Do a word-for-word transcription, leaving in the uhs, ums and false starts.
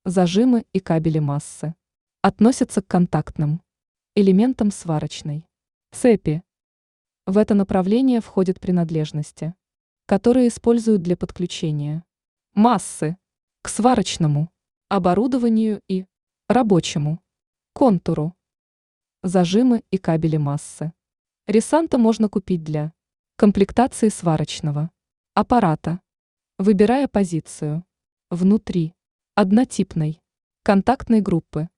Зажимы и кабели массы относятся к контактным элементам сварочной цепи. В это направление входят принадлежности, которые используют для подключения массы к сварочному оборудованию и рабочему контуру. Зажимы и кабели массы. Ресанта можно купить для комплектации сварочного аппарата, выбирая позицию внутри однотипной контактной группы.